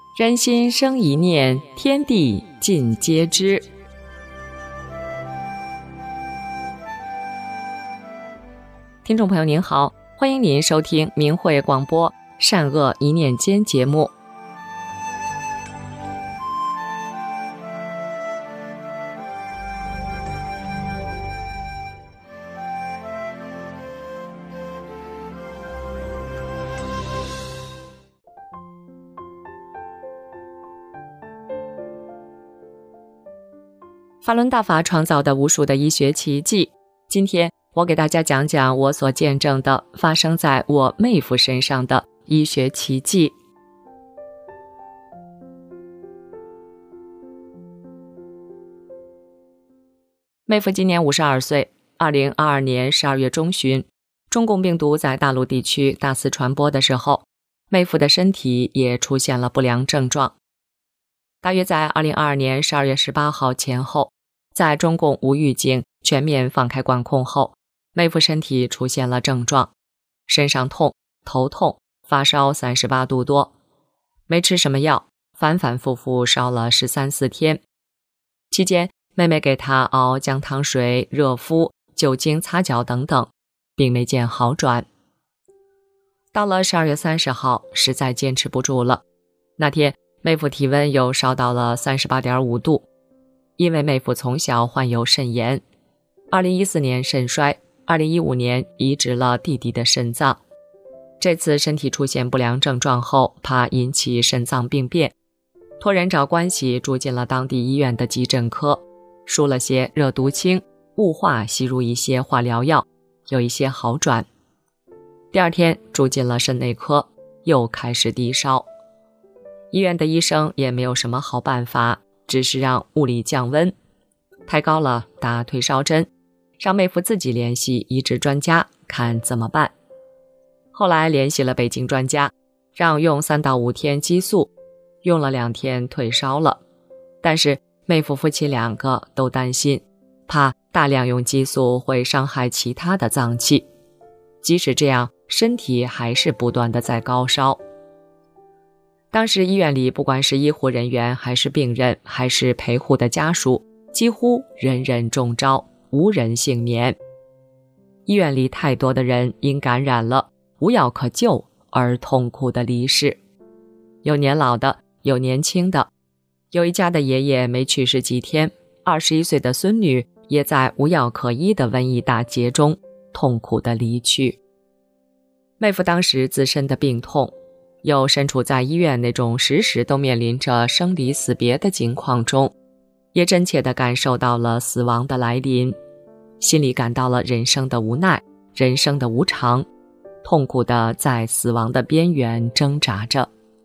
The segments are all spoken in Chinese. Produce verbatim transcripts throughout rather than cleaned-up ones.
人心生一念，天地尽皆知。听众朋友您好，欢迎您收听明慧广播善恶一念间节目。法轮大法创造的无数的医学奇迹，今天我给大家讲讲我所见证的发生在我妹夫身上的医学奇迹。妹夫今年五十二岁，二零二二年十二月中旬，中共病毒在大陆地区大肆传播的时候，妹夫的身体也出现了不良症状。大约在二零二二年十二月十八号前后，在中共无预警全面放开管控后，妹夫身体出现了症状，身上痛、头痛、发烧三十八度多，没吃什么药，反反复复烧了十三四天。期间，妹妹给他熬姜汤水、热敷、酒精擦脚等等，并没见好转。到了十二月三十号，实在坚持不住了。那天妹夫体温又烧到了 三十八点五度，因为妹夫从小患有肾炎，二零一四年肾衰，二零一五年移植了弟弟的肾脏。这次身体出现不良症状后，怕引起肾脏病变，托人找关系住进了当地医院的急诊科，输了些热毒清，雾化吸入一些化疗药，有一些好转。第二天住进了肾内科，又开始低烧。医院的医生也没有什么好办法，只是让物理降温，太高了打退烧针，让妹夫自己联系移植专家看怎么办。后来联系了北京专家，让用三到五天激素，用了两天退烧了。但是妹夫夫妻两个都担心，怕大量用激素会伤害其他的脏器，即使这样，身体还是不断的在高烧。当时医院里不管是医护人员还是病人还是陪护的家属，几乎人人中招，无人幸免。医院里太多的人因感染了无药可救而痛苦的离世，有年老的，有年轻的。有一家的爷爷没去世几天，二十一岁的孙女也在无药可医的瘟疫大劫中痛苦的离去。妹夫当时自身的病痛，又身处在医院那种时时都面临着生离死别的境况中，也真切地感受到了死亡的来临，心里感到了人生的无奈，人生的无常，痛苦地在死亡的边缘挣扎着。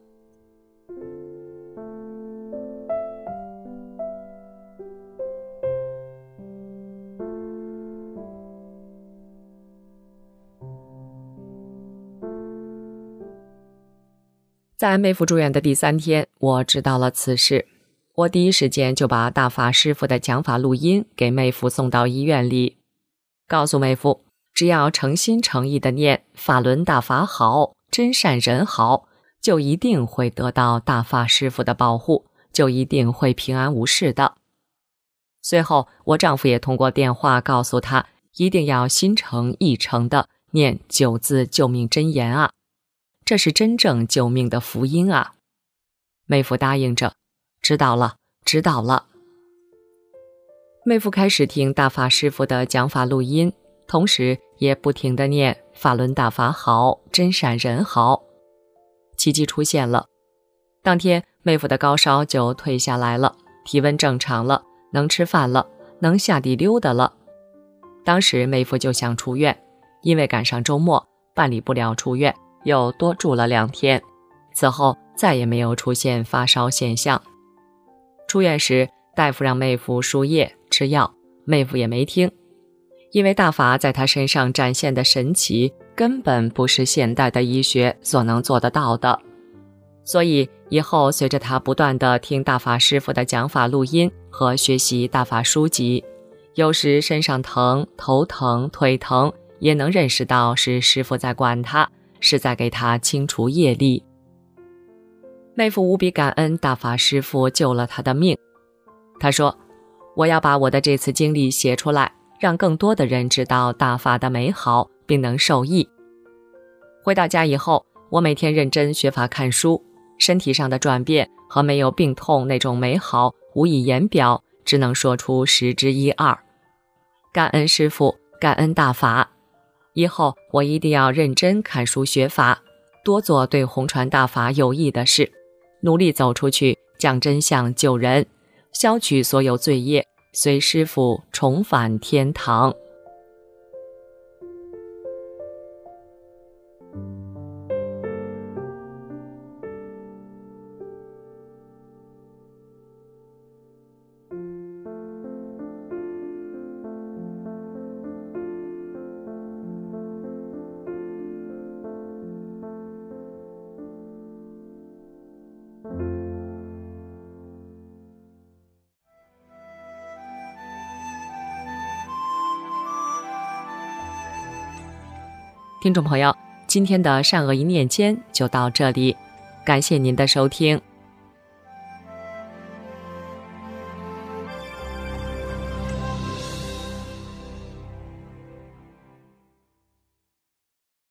在妹夫住院的第三天，我知道了此事，我第一时间就把大法师父的讲法录音给妹夫送到医院里，告诉妹夫，只要诚心诚意的念法轮大法好，真善人好，就一定会得到大法师父的保护，就一定会平安无事的。随后我丈夫也通过电话告诉他，一定要心诚意诚的念九字救命真言啊，这是真正救命的福音啊。妹夫答应着，知道了，知道了。妹夫开始听大法师父的讲法录音，同时也不停地念法轮大法好，真善人好。奇迹出现了，当天妹夫的高烧就退下来了，体温正常了，能吃饭了，能下地溜达了。当时妹夫就想出院，因为赶上周末，办理不了出院，又多住了两天，此后再也没有出现发烧现象。出院时，大夫让妹夫输液吃药，妹夫也没听，因为大法在他身上展现的神奇根本不是现代的医学所能做得到的。所以以后随着他不断地听大法师父的讲法录音和学习大法书籍，有时身上疼、头疼、腿疼，也能认识到是师父在管他，是在给他清除业力。 妹夫无比感恩大法师父救了他的命。他说，我要把我的这次经历写出来，让更多的人知道大法的美好，并能受益。回到家以后，我每天认真学法看书，身体上的转变和没有病痛那种美好无以言表，只能说出十之一二。感恩师父，感恩大法。以后我一定要认真看书学法，多做对弘传大法有益的事，努力走出去，讲真相救人，消去所有罪业，随师父重返天堂。听众朋友，今天的善恶一念间就到这里，感谢您的收听。